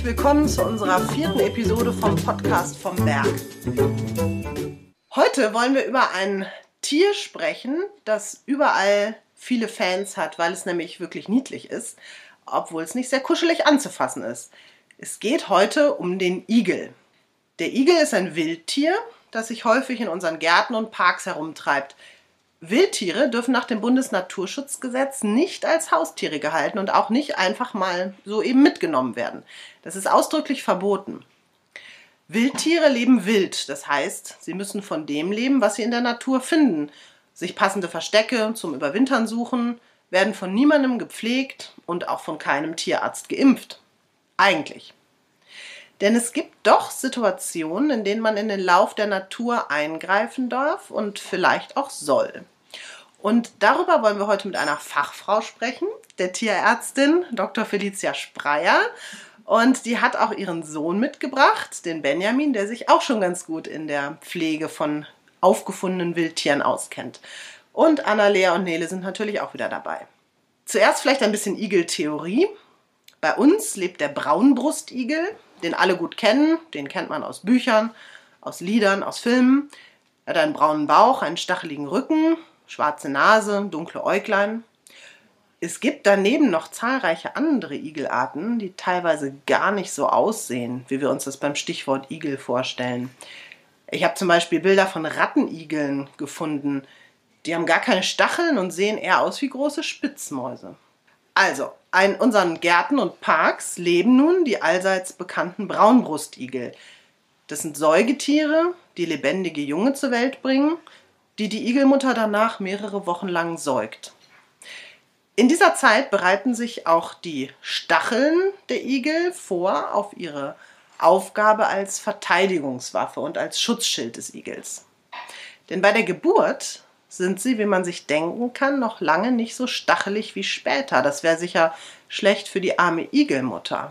Herzlich willkommen zu unserer 4. Episode vom Podcast vom Berg. Heute wollen wir über ein Tier sprechen, das überall viele Fans hat, weil es nämlich wirklich niedlich ist, obwohl es nicht sehr kuschelig anzufassen ist. Es geht heute um den Igel. Der Igel ist ein Wildtier, das sich häufig in unseren Gärten und Parks herumtreibt. Wildtiere dürfen nach dem Bundesnaturschutzgesetz nicht als Haustiere gehalten und auch nicht einfach mal so eben mitgenommen werden. Das ist ausdrücklich verboten. Wildtiere leben wild, das heißt, sie müssen von dem leben, was sie in der Natur finden. Sich passende Verstecke zum Überwintern suchen, werden von niemandem gepflegt und auch von keinem Tierarzt geimpft. Eigentlich. Denn es gibt doch Situationen, in denen man in den Lauf der Natur eingreifen darf und vielleicht auch soll. Und darüber wollen wir heute mit einer Fachfrau sprechen, der Tierärztin Dr. Felicia Spreyer. Und die hat auch ihren Sohn mitgebracht, den Benjamin, der sich auch schon ganz gut in der Pflege von aufgefundenen Wildtieren auskennt. Und Anna-Lea und Nele sind natürlich auch wieder dabei. Zuerst vielleicht ein bisschen Igeltheorie. Bei uns lebt der Braunbrustigel, den alle gut kennen. Den kennt man aus Büchern, aus Liedern, aus Filmen. Er hat einen braunen Bauch, einen stacheligen Rücken, schwarze Nase, dunkle Äuglein. Es gibt daneben noch zahlreiche andere Igelarten, die teilweise gar nicht so aussehen, wie wir uns das beim Stichwort Igel vorstellen. Ich habe zum Beispiel Bilder von Rattenigeln gefunden. Die haben gar keine Stacheln und sehen eher aus wie große Spitzmäuse. Also, in unseren Gärten und Parks leben nun die allseits bekannten Braunbrustigel. Das sind Säugetiere, die lebendige Junge zur Welt bringen, die die Igelmutter danach mehrere Wochen lang säugt. In dieser Zeit bereiten sich auch die Stacheln der Igel vor auf ihre Aufgabe als Verteidigungswaffe und als Schutzschild des Igels. Denn bei der Geburt sind sie, wie man sich denken kann, noch lange nicht so stachelig wie später. Das wäre sicher schlecht für die arme Igelmutter.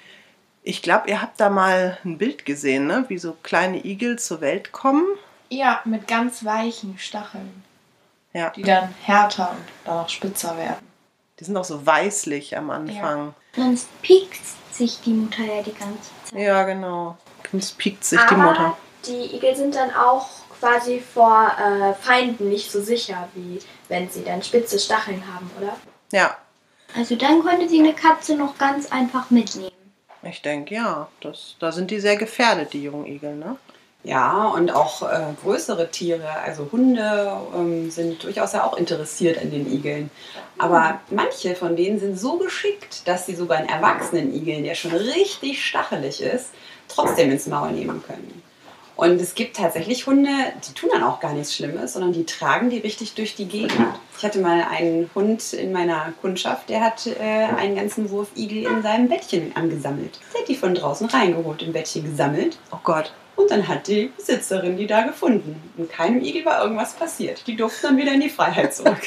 Ich glaube, ihr habt da mal ein Bild gesehen, ne? Wie so kleine Igel zur Welt kommen. Ja, mit ganz weichen Stacheln, Ja. die dann härter und danach spitzer werden. Die sind auch so weißlich am Anfang. Sonst piekt sich die Mutter ja die ganze Zeit. Ja, genau. Sonst piekt sich die Mutter. Die Igel sind dann auch quasi vor Feinden nicht so sicher, wie wenn sie dann spitze Stacheln haben, oder? Ja, Also dann könnte sie eine Katze noch ganz einfach mitnehmen. ich denke, ja. Da sind die sehr gefährdet, die jungen Igel, ne? Ja, und auch größere Tiere, also Hunde, sind durchaus ja auch interessiert an den Igeln. Aber manche von denen sind so geschickt, dass sie sogar einen erwachsenen Igel, der schon richtig stachelig ist, trotzdem ins Maul nehmen können. Und es gibt tatsächlich Hunde, die tun dann auch gar nichts Schlimmes, sondern die tragen die richtig durch die Gegend. Ich hatte mal einen Hund in meiner Kundschaft, der hat einen ganzen Wurf Igel in seinem Bettchen angesammelt. Der hat die von draußen reingeholt, im Bettchen gesammelt. Oh Gott. Und dann hat die Besitzerin die da gefunden. Und keinem Igel war irgendwas passiert. Die durften dann wieder in die Freiheit zurück.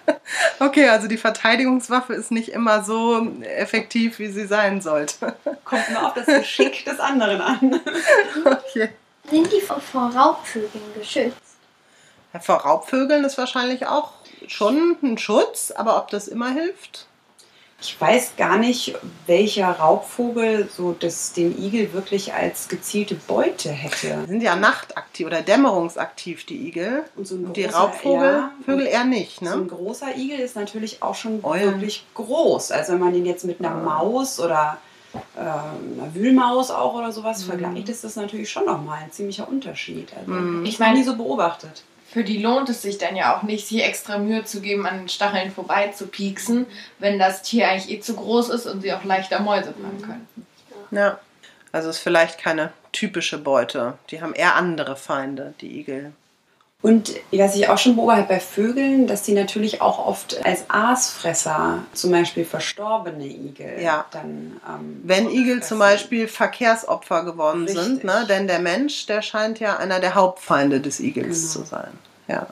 Okay, also die Verteidigungswaffe ist nicht immer so effektiv, wie sie sein sollte. Kommt nur auf das Geschick des anderen an. Okay. Sind die vor Raubvögeln geschützt? Ja, vor Raubvögeln ist wahrscheinlich auch schon ein Schutz, aber ob das immer hilft? Ich weiß gar nicht, welcher Raubvogel so den Igel wirklich als gezielte Beute hätte. Die sind ja nachtaktiv oder dämmerungsaktiv, die Igel. Und so ein Und die großer, Raubvögel ja, eher nicht, ne? So ein großer Igel ist natürlich auch schon Eulen. wirklich groß. Also wenn man den jetzt mit einer Maus oder einer Wühlmaus auch oder sowas vergleicht, ist das natürlich schon nochmal ein ziemlicher Unterschied. Also, Ich meine, meine, nie so beobachtet. für die lohnt es sich dann ja auch nicht, sich extra Mühe zu geben, an den Stacheln vorbei zu pieksen, wenn das Tier eigentlich eh zu groß ist und sie auch leichter Mäuse fangen können. Ja. Also ist vielleicht keine typische Beute. Die haben eher andere Feinde, die Igel. Und was ich auch schon beobachtet bei Vögeln, dass die natürlich auch oft als Aasfresser, zum Beispiel verstorbene Igel, Ja. dann Wenn Igel fressen. zum Beispiel Verkehrsopfer geworden Richtig. sind, ne? Denn der Mensch, der scheint ja einer der Hauptfeinde des Igels Genau. zu sein. Ja.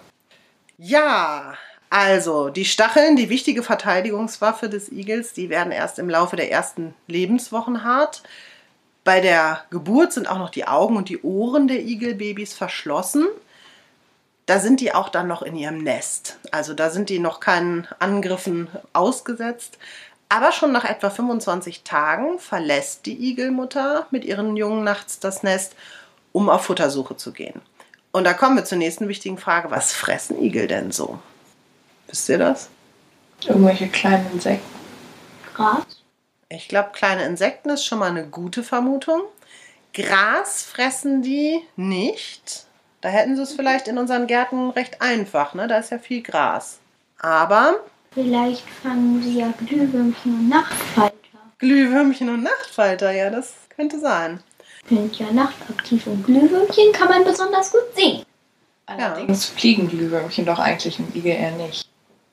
Ja, also die Stacheln, die wichtige Verteidigungswaffe des Igels, die werden erst im Laufe der ersten Lebenswochen hart. Bei der Geburt sind auch noch die Augen und die Ohren der Igelbabys verschlossen. Da sind die auch dann noch in ihrem Nest. Also da sind die noch keinen Angriffen ausgesetzt. Aber schon nach etwa 25 Tagen verlässt die Igelmutter mit ihren Jungen nachts das Nest, um auf Futtersuche zu gehen. Und da kommen wir zur nächsten wichtigen Frage. Was fressen Igel denn so? Wisst ihr das? Irgendwelche kleinen Insekten. Gras. Ich glaube, kleine Insekten ist schon mal eine gute Vermutung. Gras fressen die nicht. Da hätten sie es vielleicht in unseren Gärten recht einfach, ne? Da ist ja viel Gras. Aber Vielleicht fangen sie ja Glühwürmchen und Nachtfalter. Glühwürmchen und Nachtfalter, ja, das könnte sein. Sind ja nachtaktiv und Glühwürmchen kann man besonders gut sehen. Allerdings fliegen Glühwürmchen doch eigentlich und Igel eher nicht.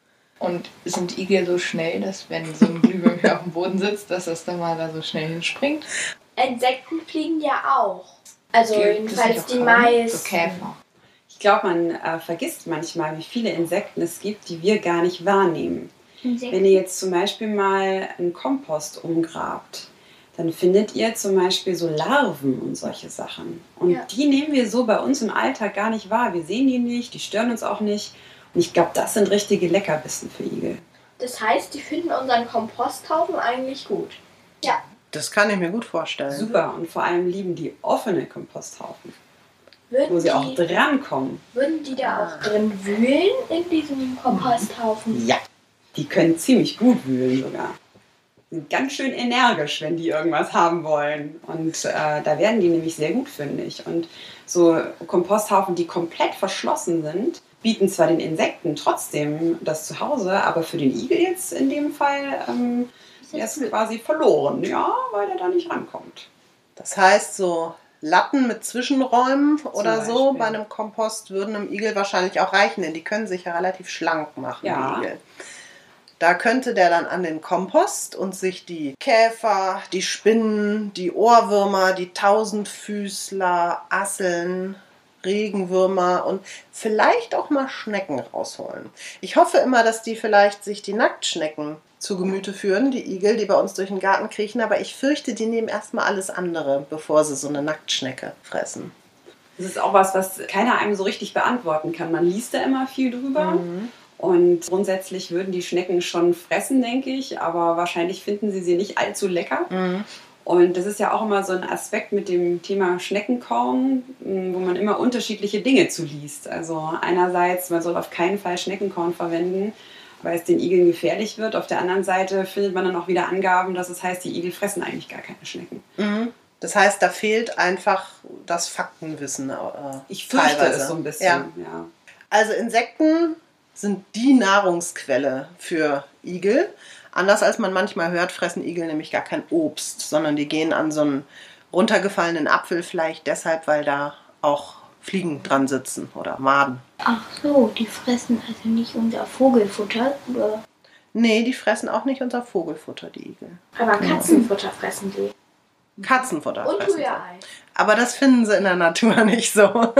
Und sind Igel so schnell, dass wenn so ein Glühwürmchen auf dem Boden sitzt, dass das dann mal da so schnell hinspringt? Insekten fliegen ja auch. Also Das jedenfalls sind die doch meisten. so Käfer. Ich glaube, man vergisst manchmal, wie viele Insekten es gibt, die wir gar nicht wahrnehmen. Wenn ihr jetzt zum Beispiel mal einen Kompost umgrabt, dann findet ihr zum Beispiel so Larven und solche Sachen. Und Ja. die nehmen wir so bei uns im Alltag gar nicht wahr. Wir sehen die nicht, die stören uns auch nicht. Und ich glaube, das sind richtige Leckerbissen für Igel. Das heißt, die finden unseren Komposthaufen eigentlich gut. Ja. Das kann ich mir gut vorstellen. Super. Und vor allem lieben die offene Komposthaufen, wo Würden sie auch die, drankommen. würden die da auch drin wühlen in diesem Komposthaufen? Ja, die können ziemlich gut wühlen sogar. Sind ganz schön energisch, wenn die irgendwas haben wollen. Und da werden die nämlich sehr gut fündig. Und so Komposthaufen, die komplett verschlossen sind, bieten zwar den Insekten trotzdem das Zuhause, aber für den Igel jetzt in dem Fall er ist quasi verloren, ja, weil er da nicht rankommt. Das heißt, so Latten mit Zwischenräumen oder so Beispiel. bei einem Kompost würden einem Igel wahrscheinlich auch reichen, denn die können sich ja relativ schlank machen, Ja. die Igel. Da könnte der dann an den Kompost und sich die Käfer, die Spinnen, die Ohrwürmer, die Tausendfüßler, Asseln, Regenwürmer und vielleicht auch mal Schnecken rausholen. Ich hoffe immer, dass die vielleicht sich die Nacktschnecken zu Gemüte führen, die Igel, die bei uns durch den Garten kriechen, aber ich fürchte, die nehmen erstmal alles andere, bevor sie so eine Nacktschnecke fressen. Das ist auch was keiner einem so richtig beantworten kann. Man liest da immer viel drüber. Und grundsätzlich würden die Schnecken schon fressen, denke ich, aber wahrscheinlich finden sie nicht allzu lecker. Und das ist ja auch immer so ein Aspekt mit dem Thema Schneckenkorn, wo man immer unterschiedliche Dinge zu liest. Also einerseits, man soll auf keinen Fall Schneckenkorn verwenden, weil es den Igeln gefährlich wird. Auf der anderen Seite findet man dann auch wieder Angaben, dass es heißt, die Igel fressen eigentlich gar keine Schnecken. Das heißt, da fehlt einfach das Faktenwissen. Ich fürchte teilweise. es so ein bisschen. Ja. Also Insekten sind die Nahrungsquelle für Igel. Anders als man manchmal hört, fressen Igel nämlich gar kein Obst, sondern die gehen an so einen runtergefallenen Apfel vielleicht deshalb, weil da auch Fliegen dran sitzen oder Maden. Ach so, die fressen also nicht unser Vogelfutter. Oder? Nee, die fressen auch nicht unser Vogelfutter, die Igel. Aber Katzenfutter fressen die. Katzenfutter Und fressen sie. Rührei. Aber das finden sie in der Natur nicht so.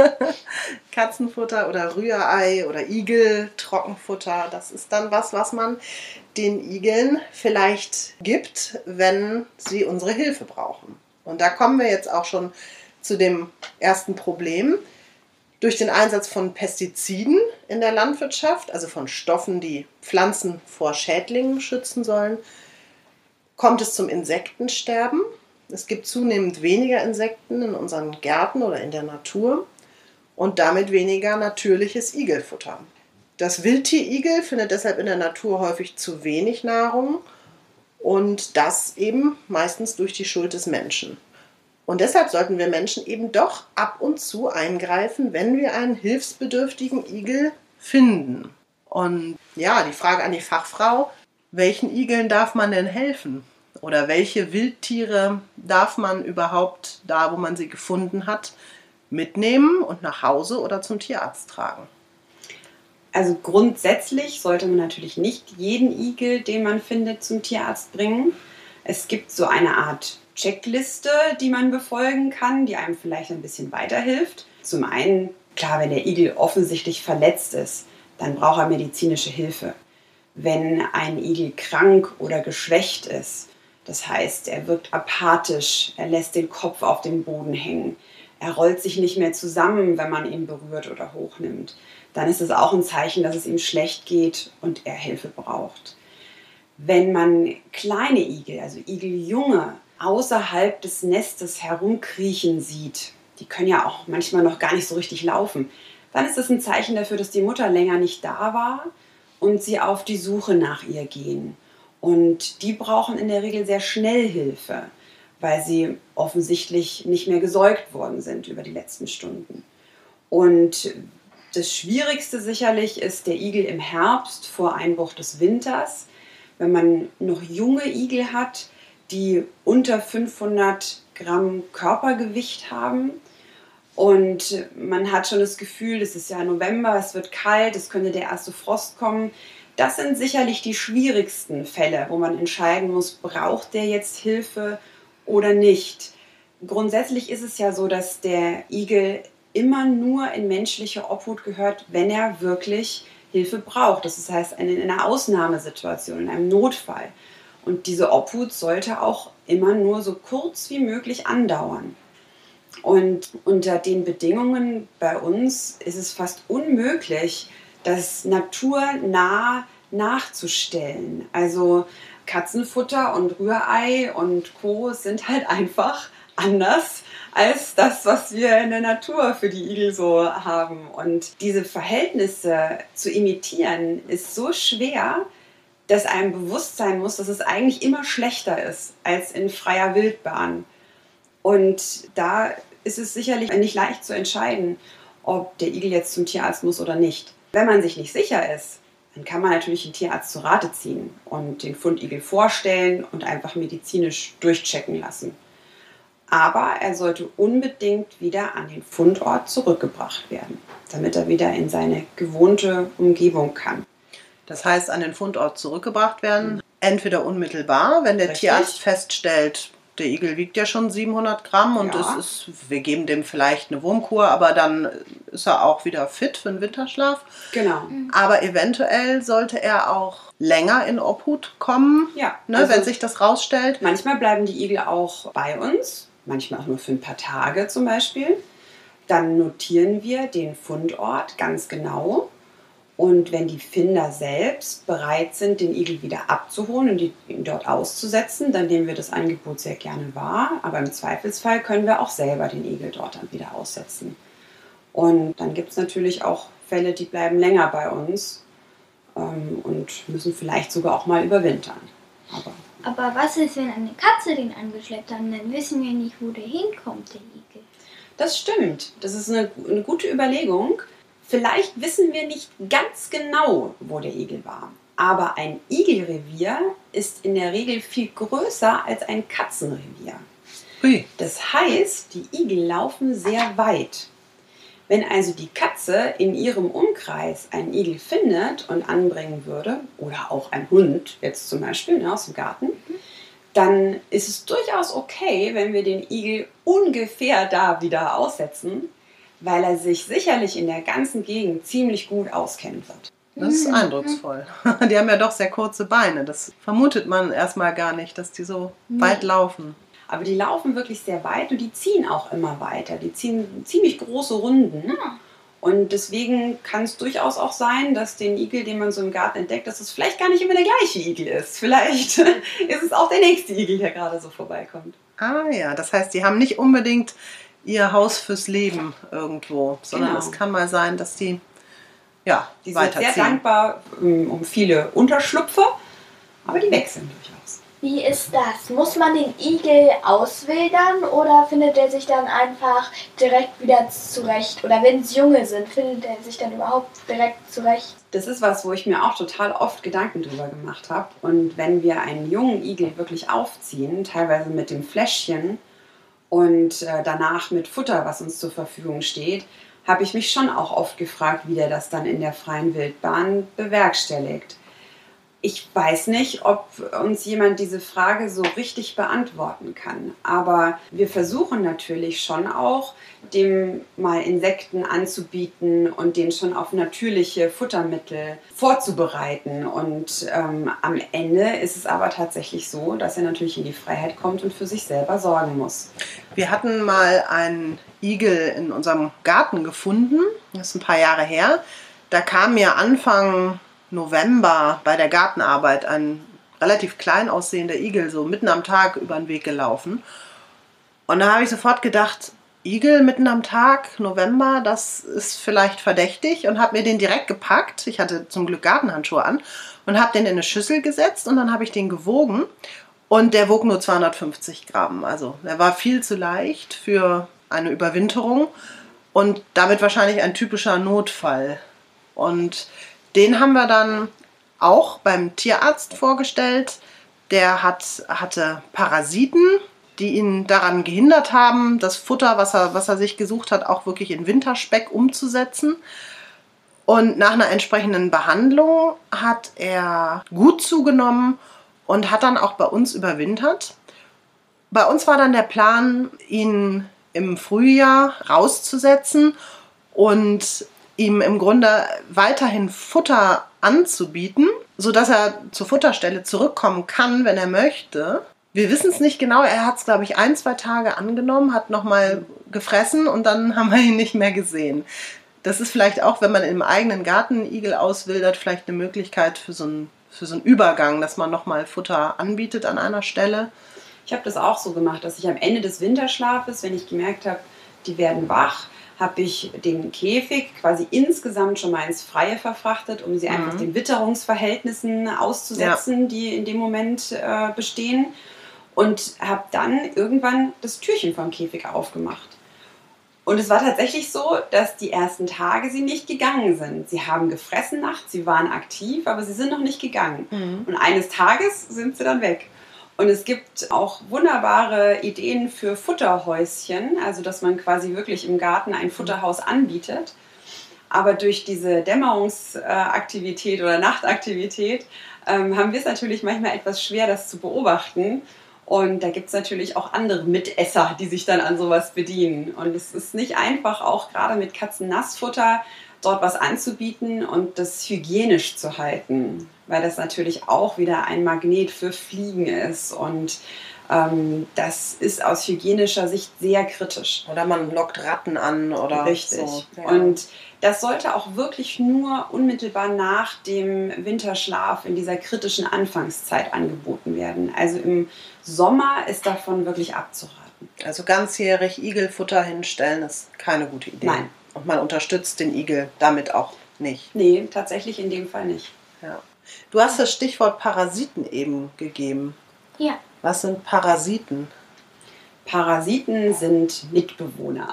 Katzenfutter oder Rührei oder Igel-Trockenfutter, das ist dann was man den Igeln vielleicht gibt, wenn sie unsere Hilfe brauchen. Und da kommen wir jetzt auch schon zu dem ersten Problem. Durch den Einsatz von Pestiziden in der Landwirtschaft, also von Stoffen, die Pflanzen vor Schädlingen schützen sollen, kommt es zum Insektensterben. Es gibt zunehmend weniger Insekten in unseren Gärten oder in der Natur und damit weniger natürliches Igelfutter. Das Wildtierigel findet deshalb in der Natur häufig zu wenig Nahrung und das eben meistens durch die Schuld des Menschen. Und deshalb sollten wir Menschen eben doch ab und zu eingreifen, wenn wir einen hilfsbedürftigen Igel finden. Und ja, die Frage an die Fachfrau, welchen Igeln darf man denn helfen? Oder welche Wildtiere darf man überhaupt da, wo man sie gefunden hat, mitnehmen und nach Hause oder zum Tierarzt tragen? Also grundsätzlich sollte man natürlich nicht jeden Igel, den man findet, zum Tierarzt bringen. Es gibt so eine Art Checkliste, die man befolgen kann, die einem vielleicht ein bisschen weiterhilft. Zum einen, klar, wenn der Igel offensichtlich verletzt ist, dann braucht er medizinische Hilfe. Wenn ein Igel krank oder geschwächt ist, das heißt, er wirkt apathisch, er lässt den Kopf auf dem Boden hängen, er rollt sich nicht mehr zusammen, wenn man ihn berührt oder hochnimmt, dann ist es auch ein Zeichen, dass es ihm schlecht geht und er Hilfe braucht. Wenn man kleine Igel, also Igeljunge, außerhalb des Nestes herumkriechen sieht, die können ja auch manchmal noch gar nicht so richtig laufen, dann ist das ein Zeichen dafür, dass die Mutter länger nicht da war und sie auf die Suche nach ihr gehen. Und die brauchen in der Regel sehr schnell Hilfe, weil sie offensichtlich nicht mehr gesäugt worden sind über die letzten Stunden. Und das Schwierigste sicherlich ist der Igel im Herbst vor Einbruch des Winters. Wenn man noch junge Igel hat, die unter 500 Gramm Körpergewicht haben und man hat schon das Gefühl, es ist ja November, es wird kalt, es könnte der erste Frost kommen. Das sind sicherlich die schwierigsten Fälle, wo man entscheiden muss, braucht der jetzt Hilfe oder nicht. Grundsätzlich ist es ja so, dass der Igel immer nur in menschliche Obhut gehört, wenn er wirklich Hilfe braucht. Das heißt, in einer Ausnahmesituation, in einem Notfall. Und diese Obhut sollte auch immer nur so kurz wie möglich andauern. Und unter den Bedingungen bei uns ist es fast unmöglich, das naturnah nachzustellen. Also Katzenfutter und Rührei und Co. sind halt einfach anders als das, was wir in der Natur für die Igel so haben. Und diese Verhältnisse zu imitieren ist so schwer, dass einem bewusst sein muss, dass es eigentlich immer schlechter ist als in freier Wildbahn. Und da ist es sicherlich nicht leicht zu entscheiden, ob der Igel jetzt zum Tierarzt muss oder nicht. Wenn man sich nicht sicher ist, dann kann man natürlich einen Tierarzt zu Rate ziehen und den Fundigel vorstellen und einfach medizinisch durchchecken lassen. Aber er sollte unbedingt wieder an den Fundort zurückgebracht werden, damit er wieder in seine gewohnte Umgebung kann. Das heißt, an den Fundort zurückgebracht werden, entweder unmittelbar, wenn der Tierarzt feststellt, der Igel wiegt ja schon 700 Gramm und wir geben dem vielleicht eine Wurmkur, aber dann ist er auch wieder fit für den Winterschlaf. Genau. Aber eventuell sollte er auch länger in Obhut kommen, also wenn sich das rausstellt. Manchmal bleiben die Igel auch bei uns, manchmal auch nur für ein paar Tage zum Beispiel. Dann notieren wir den Fundort ganz genau. Und wenn die Finder selbst bereit sind, den Igel wieder abzuholen und ihn dort auszusetzen, dann nehmen wir das Angebot sehr gerne wahr. Aber im Zweifelsfall können wir auch selber den Igel dort dann wieder aussetzen. Und dann gibt es natürlich auch Fälle, die bleiben länger bei uns und müssen vielleicht sogar auch mal überwintern. Aber was ist, wenn eine Katze den angeschleppt hat? Dann wissen wir nicht, wo der hinkommt, der Igel. Das stimmt. Das ist eine gute Überlegung. Vielleicht wissen wir nicht ganz genau, wo der Igel war. Aber ein Igelrevier ist in der Regel viel größer als ein Katzenrevier. Ui. Das heißt, die Igel laufen sehr weit. Wenn also die Katze in ihrem Umkreis einen Igel findet und anbringen würde, oder auch ein Hund, jetzt zum Beispiel aus dem Garten, dann ist es durchaus okay, wenn wir den Igel ungefähr da wieder aussetzen, weil er sich sicherlich in der ganzen Gegend ziemlich gut auskennen wird. Das ist eindrucksvoll. Die haben ja doch sehr kurze Beine. Das vermutet man erstmal gar nicht, dass die so weit laufen. Aber die laufen wirklich sehr weit und die ziehen auch immer weiter. Die ziehen ziemlich große Runden. Und deswegen kann es durchaus auch sein, dass den Igel, den man so im Garten entdeckt, dass es vielleicht gar nicht immer der gleiche Igel ist. Vielleicht ist es auch der nächste Igel, der gerade so vorbeikommt. Ah ja, das heißt, die haben nicht unbedingt ihr Haus fürs Leben irgendwo, sondern es kann mal sein, dass die die sind weiterziehen. sehr dankbar um viele Unterschlüpfe, aber die wechseln durchaus. Wie ist das? Muss man den Igel auswildern oder findet er sich dann einfach direkt wieder zurecht? Oder wenn es Junge sind, findet er sich dann überhaupt direkt zurecht? Das ist was, wo ich mir auch total oft Gedanken drüber gemacht habe. Und wenn wir einen jungen Igel wirklich aufziehen, teilweise mit dem Fläschchen und danach mit Futter, was uns zur Verfügung steht, habe ich mich schon auch oft gefragt, wie der das dann in der freien Wildbahn bewerkstelligt. Ich weiß nicht, ob uns jemand diese Frage so richtig beantworten kann. Aber wir versuchen natürlich schon auch, dem mal Insekten anzubieten und den schon auf natürliche Futtermittel vorzubereiten. Und am Ende ist es aber tatsächlich so, dass er natürlich in die Freiheit kommt und für sich selber sorgen muss. Wir hatten mal einen Igel in unserem Garten gefunden. Das ist ein paar Jahre her. Da kam mir Anfang November bei der Gartenarbeit ein relativ klein aussehender Igel so mitten am Tag über den Weg gelaufen. Und da habe ich sofort gedacht, Igel mitten am Tag, November, das ist vielleicht verdächtig und habe mir den direkt gepackt. Ich hatte zum Glück Gartenhandschuhe an und habe den in eine Schüssel gesetzt und dann habe ich den gewogen und der wog nur 250 Gramm. Also der war viel zu leicht für eine Überwinterung und damit wahrscheinlich ein typischer Notfall. Und den haben wir dann auch beim Tierarzt vorgestellt. Der hatte Parasiten, die ihn daran gehindert haben, das Futter, was er sich gesucht hat, auch wirklich in Winterspeck umzusetzen. Und nach einer entsprechenden Behandlung hat er gut zugenommen und hat dann auch bei uns überwintert. Bei uns war dann der Plan, ihn im Frühjahr rauszusetzen und ihm im Grunde weiterhin Futter anzubieten, sodass er zur Futterstelle zurückkommen kann, wenn er möchte. Wir wissen es nicht genau, er hat es, glaube ich, 1-2 Tage angenommen, hat nochmal gefressen und dann haben wir ihn nicht mehr gesehen. Das ist vielleicht auch, wenn man im eigenen Garten Igel auswildert, vielleicht eine Möglichkeit für so einen Übergang, dass man nochmal Futter anbietet an einer Stelle. Ich habe das auch so gemacht, dass ich am Ende des Winterschlafes, wenn ich gemerkt habe, die werden wach, habe ich den Käfig quasi insgesamt schon mal ins Freie verfrachtet, um sie einfach den Witterungsverhältnissen auszusetzen, die in dem Moment bestehen. Und habe dann irgendwann das Türchen vom Käfig aufgemacht. Und es war tatsächlich so, dass die ersten Tage sie nicht gegangen sind. Sie haben gefressen nachts, sie waren aktiv, aber sie sind noch nicht gegangen. Und eines Tages sind sie dann weg. Und es gibt auch wunderbare Ideen für Futterhäuschen, also dass man quasi wirklich im Garten ein Futterhaus anbietet. Aber durch diese Dämmerungsaktivität oder Nachtaktivität haben wir es natürlich manchmal etwas schwer, das zu beobachten. Und da gibt es natürlich auch andere Mitesser, die sich dann an sowas bedienen. Und es ist nicht einfach, auch gerade mit Katzennassfutter dort was anzubieten und das hygienisch zu halten, weil das natürlich auch wieder ein Magnet für Fliegen ist. Und das ist aus hygienischer Sicht sehr kritisch. Oder man lockt Ratten an oder richtig. So. Ja. Und das sollte auch wirklich nur unmittelbar nach dem Winterschlaf in dieser kritischen Anfangszeit angeboten werden. Also im Sommer ist davon wirklich abzuraten. Also ganzjährig Igelfutter hinstellen ist keine gute Idee. Nein. Und man unterstützt den Igel damit auch nicht. Nee, tatsächlich in dem Fall nicht. Ja. Du hast das Stichwort Parasiten eben gegeben. Ja. Was sind Parasiten? Parasiten sind Mitbewohner.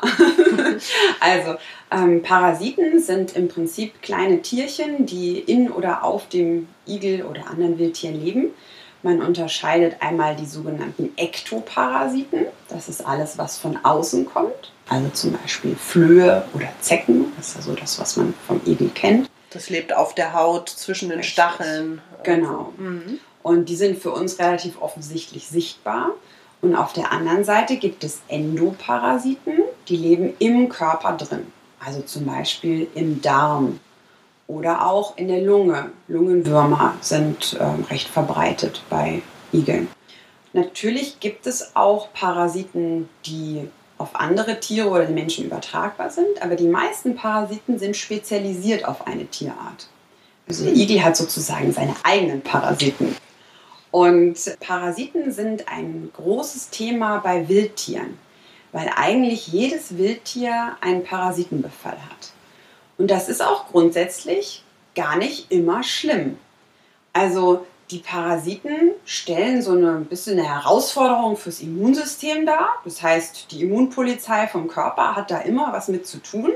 Also Parasiten sind im Prinzip kleine Tierchen, die in oder auf dem Igel oder anderen Wildtieren leben. Man unterscheidet einmal die sogenannten Ektoparasiten. Das ist alles, was von außen kommt. Also zum Beispiel Flöhe oder Zecken. Das ist ja so das, was man vom Igel kennt. Das lebt auf der Haut, zwischen den Stacheln. Genau. Und die sind für uns relativ offensichtlich sichtbar. Und auf der anderen Seite gibt es Endoparasiten, die leben im Körper drin. Also zum Beispiel im Darm oder auch in der Lunge. Lungenwürmer sind recht verbreitet bei Igeln. Natürlich gibt es auch Parasiten, die auf andere Tiere oder die Menschen übertragbar sind, aber die meisten Parasiten sind spezialisiert auf eine Tierart. Also der Igel hat sozusagen seine eigenen Parasiten. Und Parasiten sind ein großes Thema bei Wildtieren, weil eigentlich jedes Wildtier einen Parasitenbefall hat. Und das ist auch grundsätzlich gar nicht immer schlimm. Also die Parasiten stellen so ein bisschen eine Herausforderung fürs Immunsystem dar. Das heißt, die Immunpolizei vom Körper hat da immer was mit zu tun.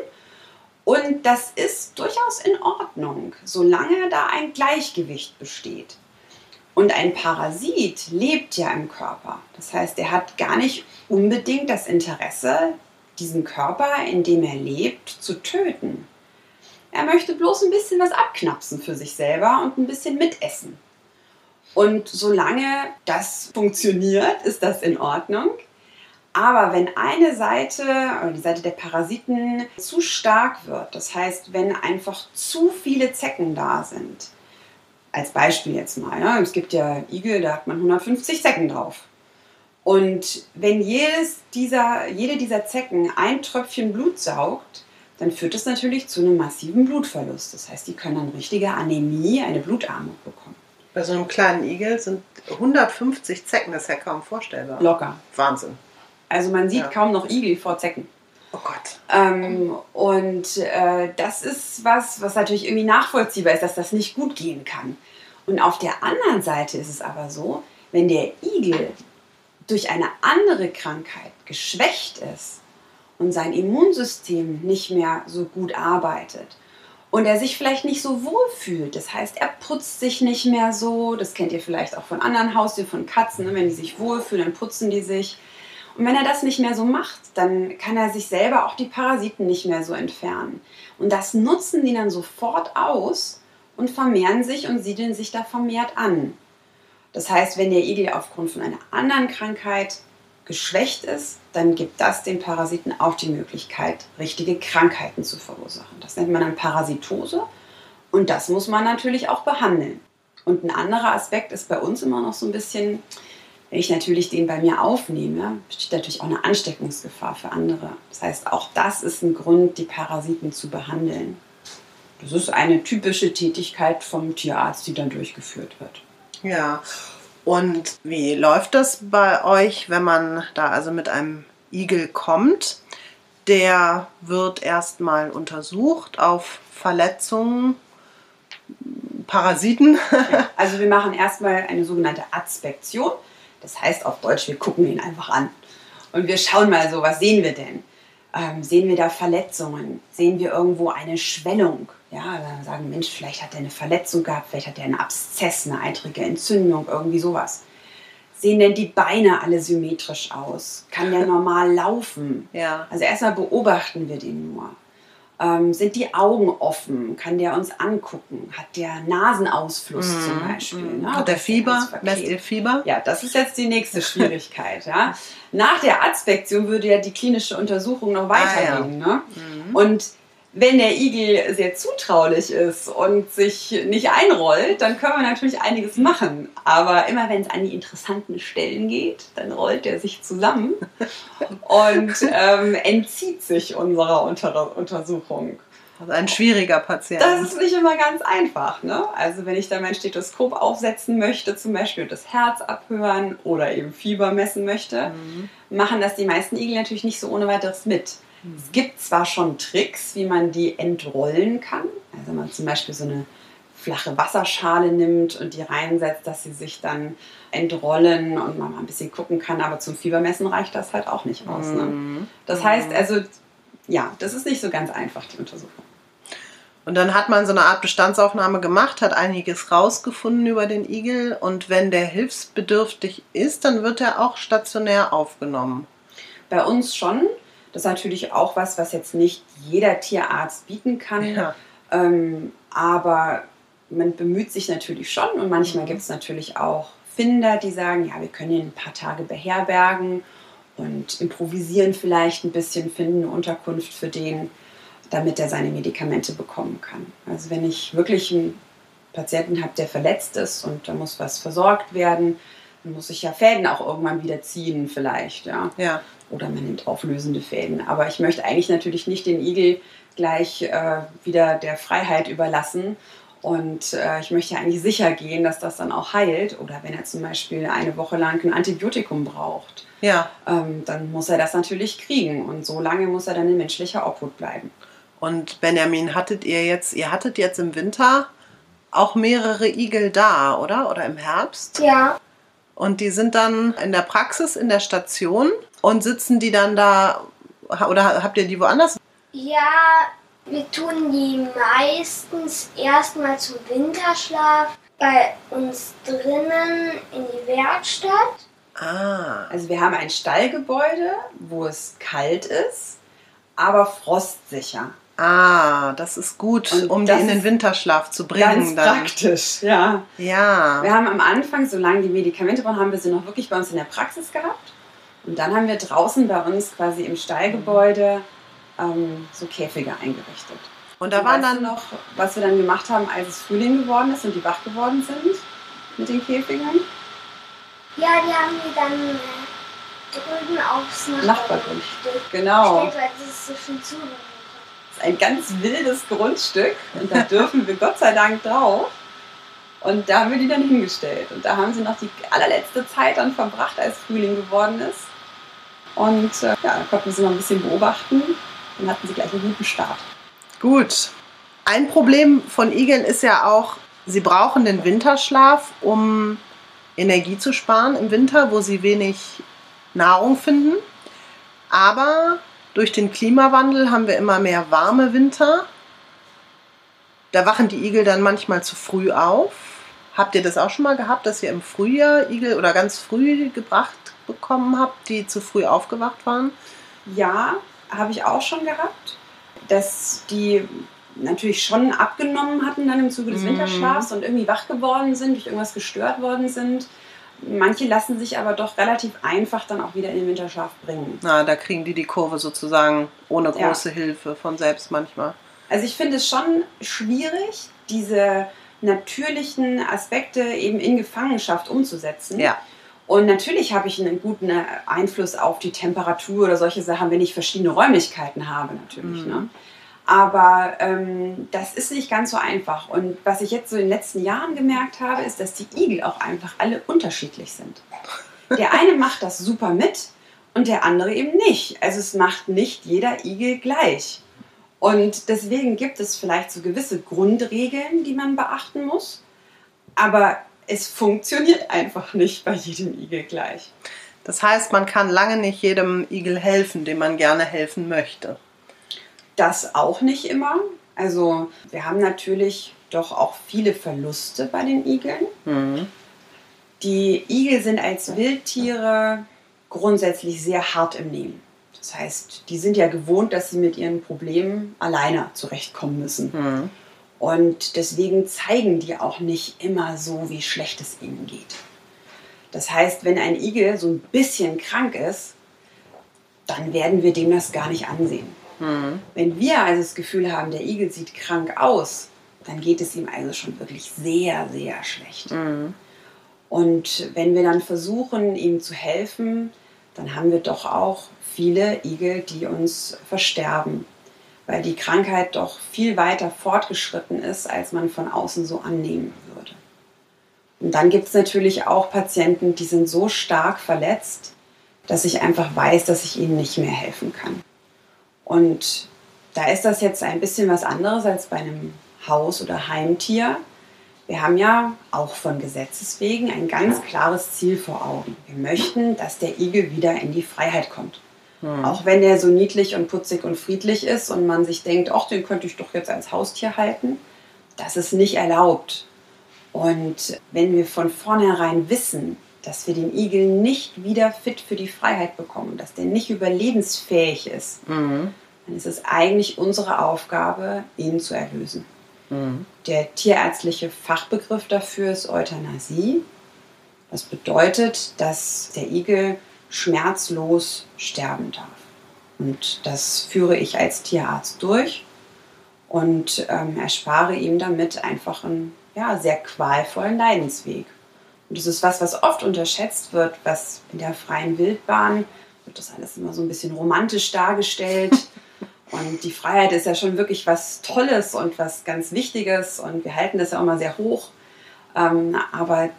Und das ist durchaus in Ordnung, solange da ein Gleichgewicht besteht. Und ein Parasit lebt ja im Körper. Das heißt, er hat gar nicht unbedingt das Interesse, diesen Körper, in dem er lebt, zu töten. Er möchte bloß ein bisschen was abknapsen für sich selber und ein bisschen mitessen. Und solange das funktioniert, ist das in Ordnung. Aber wenn eine Seite, oder die Seite der Parasiten, zu stark wird, das heißt, wenn einfach zu viele Zecken da sind, als Beispiel jetzt mal, ja, es gibt ja Igel, da hat man 150 Zecken drauf. Und wenn jede dieser Zecken ein Tröpfchen Blut saugt, dann führt das natürlich zu einem massiven Blutverlust. Das heißt, die können dann richtige Anämie, eine Blutarmut bekommen. Bei so einem kleinen Igel sind 150 Zecken, das ist ja kaum vorstellbar. Locker. Wahnsinn. Also man sieht Ja. kaum noch Igel vor Zecken. Oh Gott. Das ist was natürlich irgendwie nachvollziehbar ist, dass das nicht gut gehen kann. Und auf der anderen Seite ist es aber so, wenn der Igel durch eine andere Krankheit geschwächt ist und sein Immunsystem nicht mehr so gut arbeitet und er sich vielleicht nicht so wohl fühlt, das heißt, er putzt sich nicht mehr so, das kennt ihr vielleicht auch von anderen Haustieren, von Katzen, ne? Wenn die sich wohlfühlen, dann putzen die sich. Und wenn er das nicht mehr so macht, dann kann er sich selber auch die Parasiten nicht mehr so entfernen. Und das nutzen die dann sofort aus und vermehren sich und siedeln sich da vermehrt an. Das heißt, wenn der Igel aufgrund von einer anderen Krankheit geschwächt ist, dann gibt das den Parasiten auch die Möglichkeit, richtige Krankheiten zu verursachen. Das nennt man dann Parasitose und das muss man natürlich auch behandeln. Und ein anderer Aspekt ist bei uns immer noch so ein bisschen, wenn ich natürlich den bei mir aufnehme, besteht natürlich auch eine Ansteckungsgefahr für andere. Das heißt, auch das ist ein Grund, die Parasiten zu behandeln. Das ist eine typische Tätigkeit vom Tierarzt, die dann durchgeführt wird. Ja. Und wie läuft das bei euch, wenn man da also mit einem Igel kommt? Der wird erstmal untersucht auf Verletzungen, Parasiten. Ja, also wir machen erstmal eine sogenannte Adspektion. Das heißt auf Deutsch, wir gucken ihn einfach an. Und wir schauen mal so, was sehen wir denn? Sehen wir da Verletzungen? Sehen wir irgendwo eine Schwellung? Ja, dann sagen, Mensch, vielleicht hat er eine Verletzung gehabt, vielleicht hat er einen Abszess, eine eitrige Entzündung, irgendwie sowas. Sehen denn die Beine alle symmetrisch aus? Kann der normal laufen? Ja. Also erstmal beobachten wir den nur. Sind die Augen offen? Kann der uns angucken? Hat der Nasenausfluss zum Beispiel? Ne? Hat der Das ist Fieber? alles verklebt. Messt ihr Fieber? Ja, das ist jetzt die nächste Schwierigkeit. Ja. Nach der Adspektion würde ja die klinische Untersuchung noch weitergehen. Ne? Und wenn der Igel sehr zutraulich ist und sich nicht einrollt, dann können wir natürlich einiges machen. Aber immer wenn es an die interessanten Stellen geht, dann rollt er sich zusammen und entzieht sich unserer Untersuchung. Also ein schwieriger Patient. Das ist nicht immer ganz einfach. Ne? Also wenn ich da mein Stethoskop aufsetzen möchte, zum Beispiel das Herz abhören oder eben Fieber messen möchte, machen das die meisten Igel natürlich nicht so ohne weiteres mit. Es gibt zwar schon Tricks, wie man die entrollen kann. Also wenn man zum Beispiel so eine flache Wasserschale nimmt und die reinsetzt, dass sie sich dann entrollen und man mal ein bisschen gucken kann, aber zum Fiebermessen reicht das halt auch nicht aus. Ne? Das heißt also, ja, das ist nicht so ganz einfach, die Untersuchung. Und dann hat man so eine Art Bestandsaufnahme gemacht, hat einiges rausgefunden über den Igel und wenn der hilfsbedürftig ist, dann wird er auch stationär aufgenommen. Bei uns schon. Das ist natürlich auch was jetzt nicht jeder Tierarzt bieten kann. Ja. Aber man bemüht sich natürlich schon und manchmal gibt es natürlich auch Finder, die sagen, ja, wir können ihn ein paar Tage beherbergen und improvisieren vielleicht ein bisschen, finden eine Unterkunft für den, damit er seine Medikamente bekommen kann. Also wenn ich wirklich einen Patienten habe, der verletzt ist und da muss was versorgt werden, dann muss ich ja Fäden auch irgendwann wieder ziehen vielleicht. Ja. Ja. Oder man nimmt auflösende Fäden. Aber ich möchte eigentlich natürlich nicht den Igel gleich wieder der Freiheit überlassen. Und ich möchte eigentlich sicher gehen, dass das dann auch heilt. Oder wenn er zum Beispiel eine Woche lang ein Antibiotikum braucht, Ja. dann muss er das natürlich kriegen. Und so lange muss er dann in menschlicher Obhut bleiben. Und Benjamin, ihr hattet jetzt im Winter auch mehrere Igel da, oder? Oder im Herbst? Ja, Und die sind dann in der Praxis, in der Station und sitzen die dann da, oder habt ihr die woanders? ja, wir tun die meistens erstmal zum Winterschlaf bei uns drinnen in die Werkstatt. Ah, Also wir haben ein Stallgebäude, wo es kalt ist, aber frostsicher. das ist gut, Und um die das in den ist Winterschlaf zu bringen. Ganz dann. praktisch, ja. Ja. Wir haben am Anfang, solange die Medikamente waren, haben wir sie noch wirklich bei uns in der Praxis gehabt. Und dann haben wir draußen bei uns quasi im Stallgebäude so Käfige eingerichtet. Und da waren weißt dann du noch, was wir dann gemacht haben, als es Frühling geworden ist und die wach geworden sind mit den Käfigen? Ja, die haben die dann drüben aufs Nachbargrundstück Genau. gestellt, weil das ist so schön zu. Das ist ein ganz wildes Grundstück und da dürfen wir Gott sei Dank drauf. Und da haben wir die dann hingestellt. Und da haben sie noch die allerletzte Zeit dann verbracht, als Frühling geworden ist. Und dann konnten sie noch ein bisschen beobachten. Dann hatten sie gleich einen guten Start. Gut. Ein Problem von Igeln ist ja auch, sie brauchen den Winterschlaf, um Energie zu sparen im Winter, wo sie wenig Nahrung finden. Aber durch den Klimawandel haben wir immer mehr warme Winter. Da wachen die Igel dann manchmal zu früh auf. Habt ihr das auch schon mal gehabt, dass ihr im Frühjahr Igel oder ganz früh gebracht bekommen habt, die zu früh aufgewacht waren? Ja, habe ich auch schon gehabt, dass die natürlich schon abgenommen hatten dann im Zuge des Winterschlafs und irgendwie wach geworden sind, durch irgendwas gestört worden sind. Manche lassen sich aber doch relativ einfach dann auch wieder in den Winterschlaf bringen. Na, da kriegen die Kurve sozusagen ohne große Hilfe von selbst manchmal. Also ich finde es schon schwierig, diese natürlichen Aspekte eben in Gefangenschaft umzusetzen. Ja. Und natürlich habe ich einen guten Einfluss auf die Temperatur oder solche Sachen, wenn ich verschiedene Räumlichkeiten habe natürlich. Ne? Aber das ist nicht ganz so einfach. Und was ich jetzt so in den letzten Jahren gemerkt habe, ist, dass die Igel auch einfach alle unterschiedlich sind. Der eine macht das super mit und der andere eben nicht. Also es macht nicht jeder Igel gleich. Und deswegen gibt es vielleicht so gewisse Grundregeln, die man beachten muss. Aber es funktioniert einfach nicht bei jedem Igel gleich. Das heißt, man kann lange nicht jedem Igel helfen, dem man gerne helfen möchte. Das auch nicht immer. Also wir haben natürlich doch auch viele Verluste bei den Igeln. Die Igel sind als Wildtiere grundsätzlich sehr hart im Nehmen. Das heißt, die sind ja gewohnt, dass sie mit ihren Problemen alleine zurechtkommen müssen. Und deswegen zeigen die auch nicht immer so, wie schlecht es ihnen geht. Das heißt, wenn ein Igel so ein bisschen krank ist, dann werden wir dem das gar nicht ansehen. Wenn wir also das Gefühl haben, der Igel sieht krank aus, dann geht es ihm also schon wirklich sehr, sehr schlecht. Und wenn wir dann versuchen, ihm zu helfen, dann haben wir doch auch viele Igel, die uns versterben, weil die Krankheit doch viel weiter fortgeschritten ist, als man von außen so annehmen würde. Und dann gibt es natürlich auch Patienten, die sind so stark verletzt, dass ich einfach weiß, dass ich ihnen nicht mehr helfen kann. Und da ist das jetzt ein bisschen was anderes als bei einem Haus- oder Heimtier. Wir haben ja auch von Gesetzes wegen ein ganz klares Ziel vor Augen. Wir möchten, dass der Igel wieder in die Freiheit kommt. Auch wenn der so niedlich und putzig und friedlich ist und man sich denkt, ach, den könnte ich doch jetzt als Haustier halten. Das ist nicht erlaubt. Und wenn wir von vornherein wissen, dass wir den Igel nicht wieder fit für die Freiheit bekommen, dass der nicht überlebensfähig ist, dann ist es eigentlich unsere Aufgabe, ihn zu erlösen. Der tierärztliche Fachbegriff dafür ist Euthanasie. Das bedeutet, dass der Igel schmerzlos sterben darf. Und das führe ich als Tierarzt durch und erspare ihm damit einfach einen sehr qualvollen Leidensweg. Und das ist was oft unterschätzt wird, was in der freien Wildbahn wird das alles immer so ein bisschen romantisch dargestellt. Und die Freiheit ist ja schon wirklich was Tolles und was ganz Wichtiges und wir halten das ja auch mal sehr hoch. Aber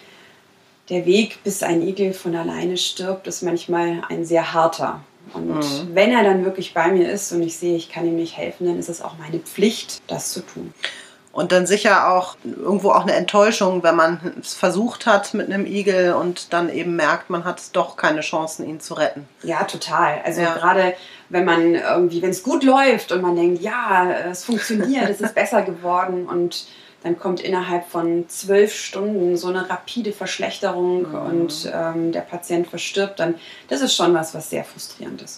der Weg, bis ein Igel von alleine stirbt, ist manchmal ein sehr harter. Und wenn er dann wirklich bei mir ist und ich sehe, ich kann ihm nicht helfen, dann ist es auch meine Pflicht, das zu tun. Und dann sicher auch irgendwo auch eine Enttäuschung, wenn man es versucht hat mit einem Igel und dann eben merkt, man hat doch keine Chancen, ihn zu retten. Ja, total. Also gerade wenn man irgendwie, wenn es gut läuft und man denkt, ja, es funktioniert, es ist besser geworden und dann kommt innerhalb von 12 Stunden so eine rapide Verschlechterung und der Patient verstirbt, dann das ist schon was sehr frustrierend ist.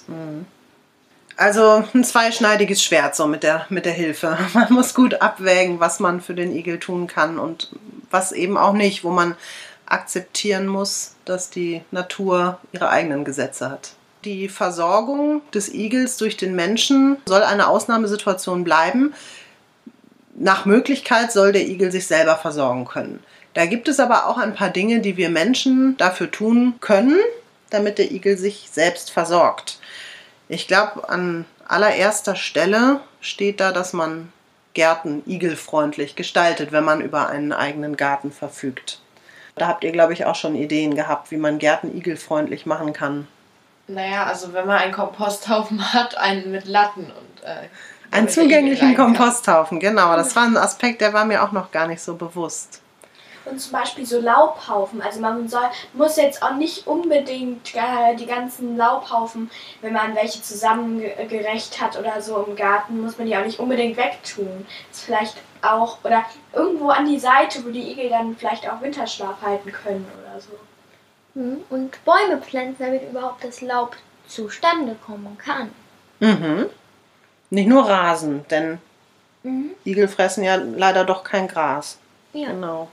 Also ein zweischneidiges Schwert so mit der Hilfe. Man muss gut abwägen, was man für den Igel tun kann und was eben auch nicht, wo man akzeptieren muss, dass die Natur ihre eigenen Gesetze hat. Die Versorgung des Igels durch den Menschen soll eine Ausnahmesituation bleiben. Nach Möglichkeit soll der Igel sich selber versorgen können. Da gibt es aber auch ein paar Dinge, die wir Menschen dafür tun können, damit der Igel sich selbst versorgt. Ich glaube, an allererster Stelle steht da, dass man Gärten igelfreundlich gestaltet, wenn man über einen eigenen Garten verfügt. Da habt ihr, glaube ich, auch schon Ideen gehabt, wie man Gärten igelfreundlich machen kann. Naja, also wenn man einen Komposthaufen hat, einen mit Latten und einen zugänglichen Komposthaufen, genau. Das war ein Aspekt, der war mir auch noch gar nicht so bewusst. Und zum Beispiel so Laubhaufen. Also man muss jetzt auch nicht unbedingt die ganzen Laubhaufen, wenn man welche zusammengerecht hat oder so im Garten, muss man die auch nicht unbedingt wegtun. Das ist vielleicht auch, oder irgendwo an die Seite, wo die Igel dann vielleicht auch Winterschlaf halten können oder so. Und Bäume pflanzen, damit überhaupt das Laub zustande kommen kann. Mhm. Nicht nur Rasen, denn Igel fressen ja leider doch kein Gras. Ja. Genau.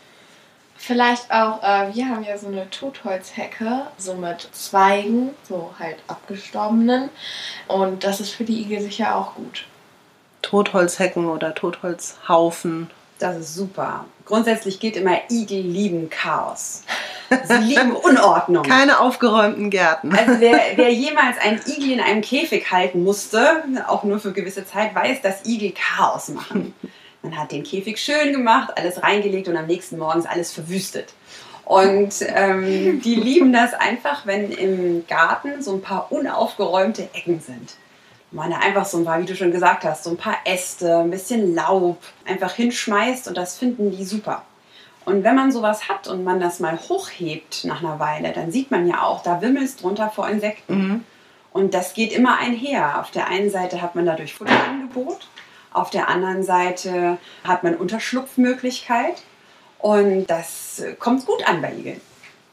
Vielleicht auch, wir haben ja so eine Totholzhecke, so mit Zweigen, so halt abgestorbenen. Und das ist für die Igel sicher auch gut. Totholzhecken oder Totholzhaufen. Das ist super. Grundsätzlich gilt immer, Igel lieben Chaos. Sie lieben Unordnung. Keine aufgeräumten Gärten. Also wer jemals einen Igel in einem Käfig halten musste, auch nur für gewisse Zeit, weiß, dass Igel Chaos machen. Man hat den Käfig schön gemacht, alles reingelegt und am nächsten Morgen ist alles verwüstet. Und die lieben das einfach, wenn im Garten so ein paar unaufgeräumte Ecken sind. Man da einfach so ein paar, wie du schon gesagt hast, so ein paar Äste, ein bisschen Laub einfach hinschmeißt und das finden die super. Und wenn man sowas hat und man das mal hochhebt nach einer Weile, dann sieht man ja auch, da wimmelt es drunter vor Insekten. Und das geht immer einher. Auf der einen Seite hat man dadurch Futterangebot, auf der anderen Seite hat man Unterschlupfmöglichkeit und das kommt gut an bei Igeln.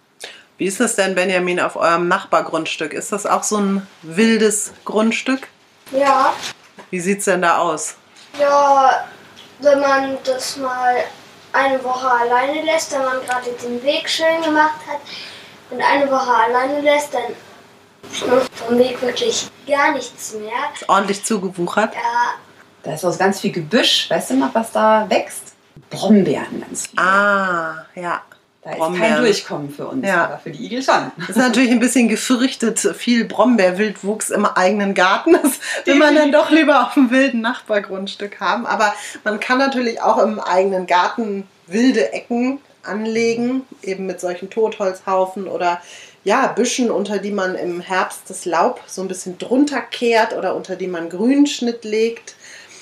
Wie ist das denn, Benjamin, auf eurem Nachbargrundstück? Ist das auch so ein wildes Grundstück? Ja, Wie sieht es denn da aus? ja, wenn man das mal eine Woche alleine lässt, wenn man gerade den Weg schön gemacht hat und eine Woche alleine lässt, dann ist vom Weg wirklich gar nichts mehr. Ist ordentlich zugewuchert? Ja, Da ist auch ganz viel Gebüsch. Weißt du noch, was da wächst? Brombeeren ganz viel. Ah, ja. Da ist kein Durchkommen für uns, Ja. aber für die Igel schon. Das ist natürlich ein bisschen gefürchtet, viel Brombeerwildwuchs im eigenen Garten. Das will man dann doch lieber auf dem wilden Nachbargrundstück haben. Aber man kann natürlich auch im eigenen Garten wilde Ecken anlegen, eben mit solchen Totholzhaufen oder ja, Büschen, unter die man im Herbst das Laub so ein bisschen drunter kehrt oder unter die man Grünschnitt legt,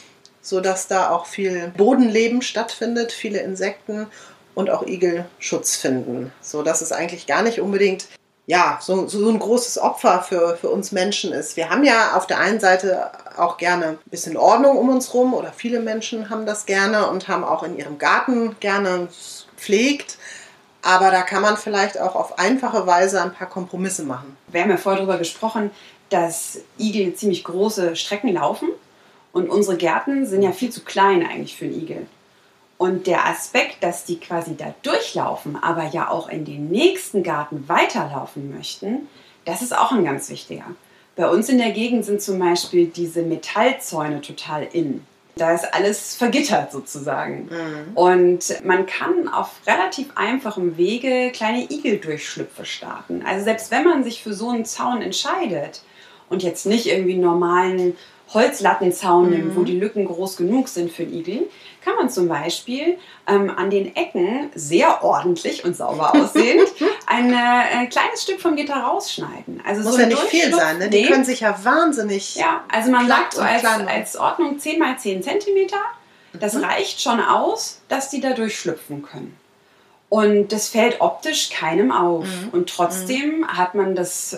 sodass da auch viel Bodenleben stattfindet, viele Insekten und auch Igel Schutz finden. So dass es eigentlich gar nicht unbedingt ja, so ein großes Opfer für uns Menschen ist. Wir haben ja auf der einen Seite auch gerne ein bisschen Ordnung um uns rum oder viele Menschen haben das gerne und haben auch in ihrem Garten gerne gepflegt. Aber da kann man vielleicht auch auf einfache Weise ein paar Kompromisse machen. Wir haben ja vorher darüber gesprochen, dass Igel ziemlich große Strecken laufen und unsere Gärten sind ja viel zu klein eigentlich für einen Igel. Und der Aspekt, dass die quasi da durchlaufen, aber ja auch in den nächsten Garten weiterlaufen möchten, das ist auch ein ganz wichtiger. Bei uns in der Gegend sind zum Beispiel diese Metallzäune total in. Da ist alles vergittert sozusagen. Und man kann auf relativ einfachem Wege kleine Igeldurchschlüpfe starten. Also selbst wenn man sich für so einen Zaun entscheidet und jetzt nicht irgendwie einen normalen Holzlattenzaun nimmt, wo die Lücken groß genug sind für einen Igel, kann man zum Beispiel an den Ecken sehr ordentlich und sauber aussehend ein kleines Stück vom Gitter rausschneiden. Also Muss so ja ein nicht viel sein, ne? Die können sich ja wahnsinnig... Ja, also man sagt so platt und klein als Ordnung 10 x 10 cm. Das reicht schon aus, dass die da durchschlüpfen können. Und das fällt optisch keinem auf. Und trotzdem hat man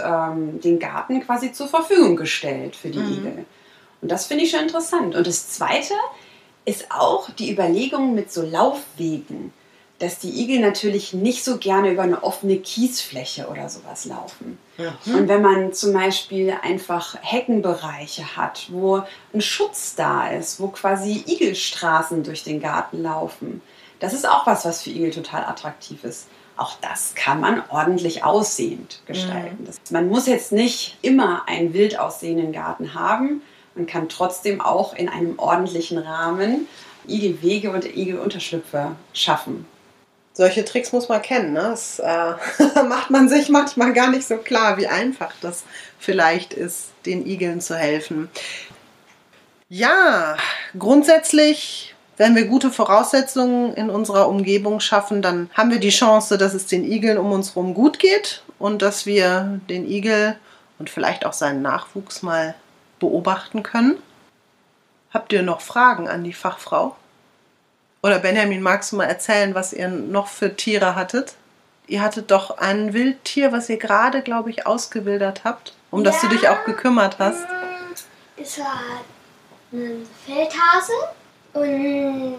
den Garten quasi zur Verfügung gestellt für die Igel. Und das finde ich schon interessant. Und das Zweite ist auch die Überlegung mit so Laufwegen, dass die Igel natürlich nicht so gerne über eine offene Kiesfläche oder sowas laufen. Und wenn man zum Beispiel einfach Heckenbereiche hat, wo ein Schutz da ist, wo quasi Igelstraßen durch den Garten laufen, das ist auch was für Igel total attraktiv ist. Auch das kann man ordentlich aussehend gestalten. Man muss jetzt nicht immer einen wild aussehenden Garten haben. Man kann trotzdem auch in einem ordentlichen Rahmen Igelwege und Igelunterschlüpfe schaffen. Solche Tricks muss man kennen. Ne? Das macht man sich manchmal gar nicht so klar, wie einfach das vielleicht ist, den Igeln zu helfen. Ja, grundsätzlich, wenn wir gute Voraussetzungen in unserer Umgebung schaffen, dann haben wir die Chance, dass es den Igeln um uns herum gut geht und dass wir den Igel und vielleicht auch seinen Nachwuchs mal beobachten können. Habt ihr noch Fragen an die Fachfrau? Oder Benjamin, magst du mal erzählen, was ihr noch für Tiere hattet? Ihr hattet doch ein Wildtier, was ihr gerade, glaube ich, ausgewildert habt, um das du dich auch gekümmert hast. Es war ein Feldhase und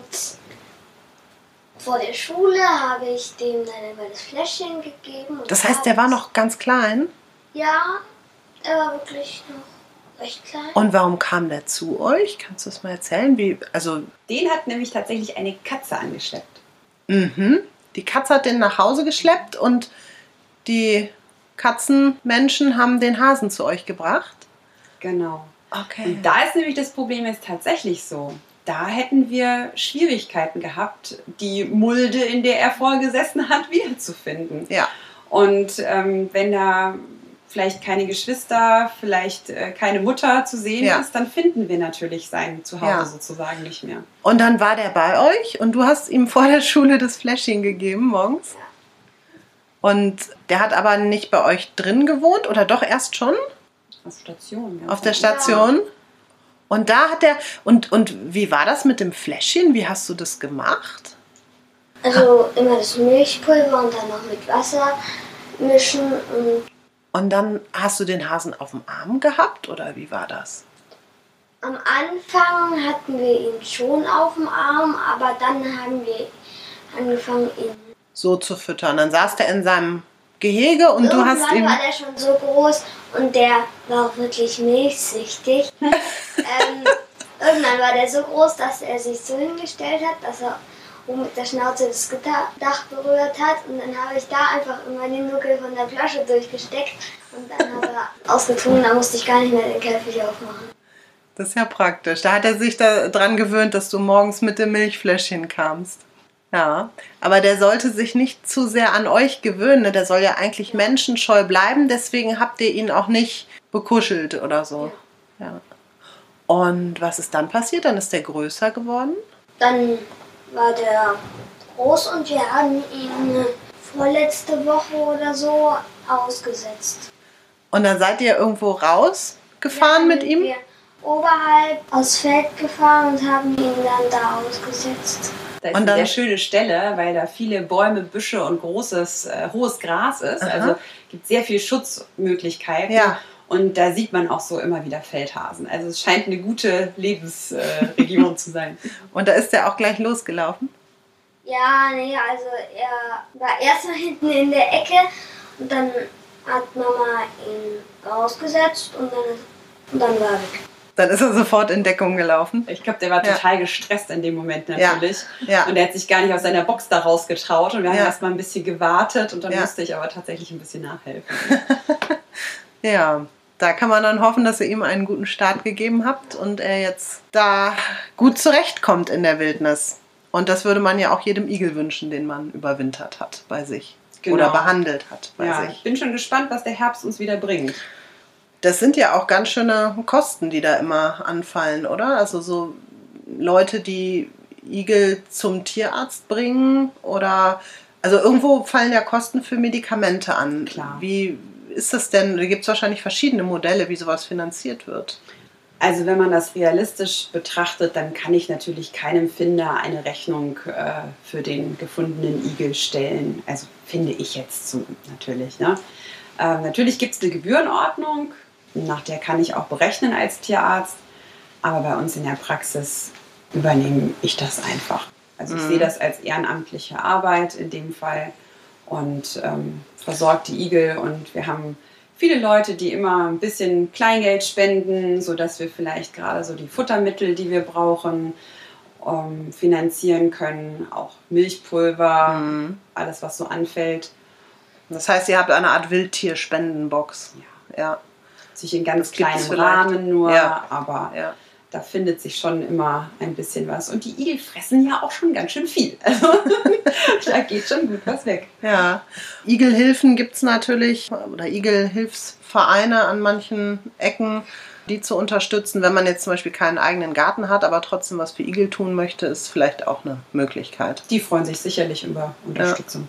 vor der Schule habe ich dem dann immer das Fläschchen gegeben. Das heißt, der war noch ganz klein? Ja, er war wirklich noch recht klein. Und warum kam der zu euch? Kannst du das mal erzählen? Den hat nämlich tatsächlich eine Katze angeschleppt. Mhm. Die Katze hat den nach Hause geschleppt und die Katzenmenschen haben den Hasen zu euch gebracht? Genau. Okay. Und da ist nämlich das Problem jetzt tatsächlich so. Da hätten wir Schwierigkeiten gehabt, die Mulde, in der er vorher gesessen hat, wiederzufinden. Ja. Und wenn da vielleicht keine Geschwister, vielleicht keine Mutter zu sehen ist, dann finden wir natürlich sein Zuhause sozusagen nicht mehr. Und dann war der bei euch und du hast ihm vor der Schule das Fläschchen gegeben morgens? Ja. Und der hat aber nicht bei euch drin gewohnt oder doch erst schon? Auf Station. Auf der Station? Ja. Und da hat er... Und wie war das mit dem Fläschchen? Wie hast du das gemacht? Also immer das Milchpulver und dann noch mit Wasser mischen. Und dann hast du den Hasen auf dem Arm gehabt oder wie war das? Am Anfang hatten wir ihn schon auf dem Arm, aber dann haben wir angefangen, ihn so zu füttern. Dann saß der in seinem Gehege und du hast ihn... Irgendwann war der schon so groß und der war auch wirklich milchsüchtig. Irgendwann war der so groß, dass er sich so hingestellt hat, dass er oben mit der Schnauze das Gitterdach berührt hat. Und dann habe ich da einfach immer den Nuckel von der Flasche durchgesteckt und dann hat er ausgetrunken. Da musste ich gar nicht mehr den Käfig aufmachen. Das ist ja praktisch. Da hat er sich daran gewöhnt, dass du morgens mit dem Milchfläschchen kamst. Ja, aber der sollte sich nicht zu sehr an euch gewöhnen. Ne? Der soll ja eigentlich menschenscheu bleiben. Deswegen habt ihr ihn auch nicht bekuschelt oder so. Ja. Und was ist dann passiert? Dann ist der größer geworden? Dann war der groß und wir haben ihn vorletzte Woche oder so ausgesetzt. Und dann seid ihr irgendwo rausgefahren mit ihm? Wir oberhalb aufs Feld gefahren und haben ihn dann da ausgesetzt. Da ist eine sehr schöne Stelle, weil da viele Bäume, Büsche und hohes Gras ist. Aha. Also gibt sehr viele Schutzmöglichkeiten. Ja. Und da sieht man auch so immer wieder Feldhasen. Also es scheint eine gute Lebensregion zu sein. Und da ist er auch gleich losgelaufen? Ja, nee, also er war erst mal hinten in der Ecke und dann hat Mama ihn rausgesetzt und dann war er weg. Dann ist er sofort in Deckung gelaufen. Ich glaube, der war total gestresst in dem Moment natürlich. Ja. Und er hat sich gar nicht aus seiner Box da rausgetraut. Und wir haben erst mal ein bisschen gewartet und dann musste ich aber tatsächlich ein bisschen nachhelfen. Ja, da kann man dann hoffen, dass ihr ihm einen guten Start gegeben habt und er jetzt da gut zurechtkommt in der Wildnis. Und das würde man ja auch jedem Igel wünschen, den man überwintert hat bei sich. Genau. Oder behandelt hat bei sich. Ich bin schon gespannt, was der Herbst uns wieder bringt. Das sind ja auch ganz schöne Kosten, die da immer anfallen, oder? Also so Leute, die Igel zum Tierarzt bringen oder... Also irgendwo fallen ja Kosten für Medikamente an. Klar. Wie ist das denn? Da gibt es wahrscheinlich verschiedene Modelle, wie sowas finanziert wird. Also wenn man das realistisch betrachtet, dann kann ich natürlich keinem Finder eine Rechnung für den gefundenen Igel stellen. Also finde ich jetzt so natürlich. Ne? Natürlich gibt es eine Gebührenordnung, nach der kann ich auch berechnen als Tierarzt. Aber bei uns in der Praxis übernehme ich das einfach. Also ich sehe das als ehrenamtliche Arbeit in dem Fall und versorge die Igel. Und wir haben viele Leute, die immer ein bisschen Kleingeld spenden, sodass wir vielleicht gerade so die Futtermittel, die wir brauchen, finanzieren können. Auch Milchpulver, alles was so anfällt. Das heißt, ihr habt eine Art Wildtierspendenbox. Ja. Sich in ganz kleinem Rahmen nur, aber... Ja. Da findet sich schon immer ein bisschen was. Und die Igel fressen ja auch schon ganz schön viel. Also da geht schon gut was weg. Ja, Igelhilfen gibt es natürlich, oder Igelhilfsvereine an manchen Ecken, die zu unterstützen. Wenn man jetzt zum Beispiel keinen eigenen Garten hat, aber trotzdem was für Igel tun möchte, ist vielleicht auch eine Möglichkeit. Die freuen sich sicherlich über Unterstützung.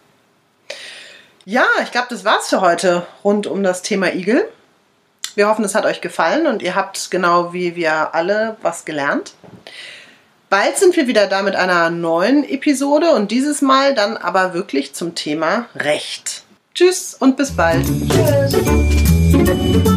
Ja, ich glaube, das war's für heute rund um das Thema Igel. Wir hoffen, es hat euch gefallen und ihr habt genau wie wir alle was gelernt. Bald sind wir wieder da mit einer neuen Episode und dieses Mal dann aber wirklich zum Thema Recht. Tschüss und bis bald. Tschüss.